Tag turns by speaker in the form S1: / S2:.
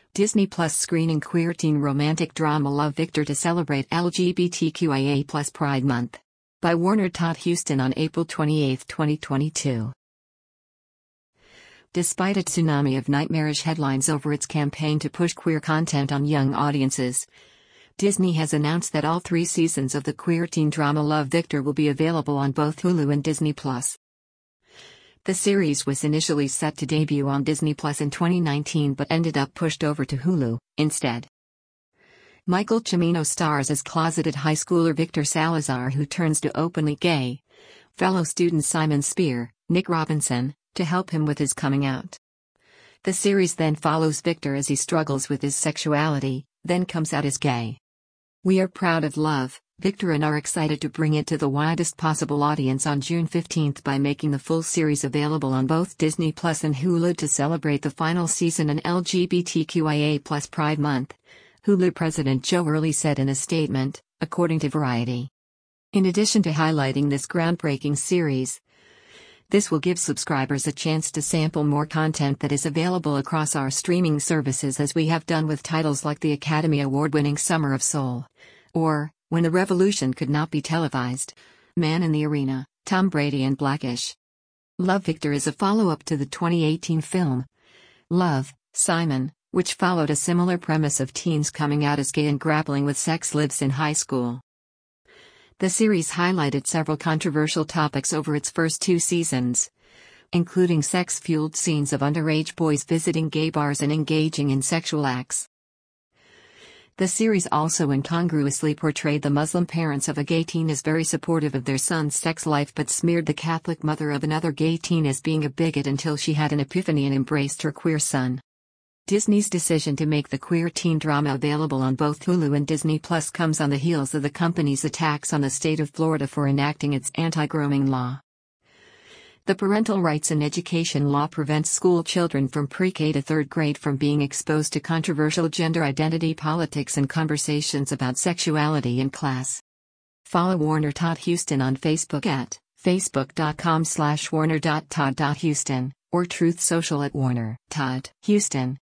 S1: Disney Plus screening queer teen romantic drama Love, Victor to celebrate LGBTQIA+ Pride Month. By Warner Todd Huston on April 28, 2022. Despite a tsunami of nightmarish headlines over its campaign to push queer content on young audiences, Disney has announced that all 3 seasons of the queer teen drama Love, Victor will be available on both Hulu and Disney Plus. The series was initially set to debut on Disney Plus in 2019 but ended up pushed over to Hulu instead. Michael Cimino stars as closeted high schooler Victor Salazar, who turns to openly gay fellow student Simon Spear, Nick Robinson, to help him with his coming out. The series then follows Victor as he struggles with his sexuality, then comes out as gay. We are proud of Love, Victor, and are excited to bring it to the widest possible audience on June 15 by making the full series available on both Disney Plus and Hulu to celebrate the final season and LGBTQIA+ Pride Month, Hulu President Joe Early said in a statement, according to Variety. In addition to highlighting this groundbreaking series, this will give subscribers a chance to sample more content that is available across our streaming services, as we have done with titles like the Academy Award-winning Summer of Soul, or When a Revolution Could Not Be Televised, Man in the Arena, Tom Brady and Blackish. Love, Victor is a follow-up to the 2018 film Love, Simon, which followed a similar premise of teens coming out as gay and grappling with sex lives in high school. The series highlighted several controversial topics over its first 2 seasons, including sex-fueled scenes of underage boys visiting gay bars and engaging in sexual acts. The series also incongruously portrayed the Muslim parents of a gay teen as very supportive of their son's sex life, but smeared the Catholic mother of another gay teen as being a bigot until she had an epiphany and embraced her queer son. Disney's decision to make the queer teen drama available on both Hulu and Disney Plus comes on the heels of the company's attacks on the state of Florida for enacting its anti-grooming law. The parental rights and education law prevents school children from pre-K to 3rd grade from being exposed to controversial gender identity politics and conversations about sexuality in class. Follow Warner Todd Huston on Facebook at facebook.com/warner.todd.huston or Truth Social at Warner Todd Huston.